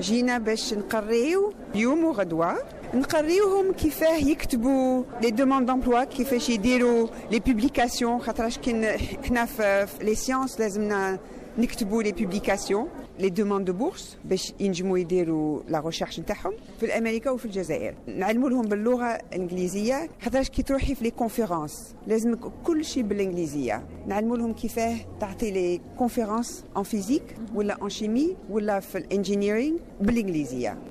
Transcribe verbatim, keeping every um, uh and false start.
جينا باش نقريو يوم وغدوة، نقريوهم كيفاه يكتبوا لي دوموند دامبلوا، كيفاش يديروا لي بوبليكاسيون، خاطرش كي حنا في لي سيونس لازمنا نكتبوا لي بوبليكاسيون، لي دوموند دو بورس باش ينجموا يديروا لا ريشيرش نتاعهم في امريكا وفي الجزائر. نعلموا لهم باللغه الانجليزيه، خاطرش كي تروحي في لي كونفيرونس لازم كل شيء بالانجليزيه. نعلموا لهم كيفاه تعطي لي كونفيرونس ان فيزيك ولا ان شيمي ولا في الانجينيرينغ بالانجليزيه.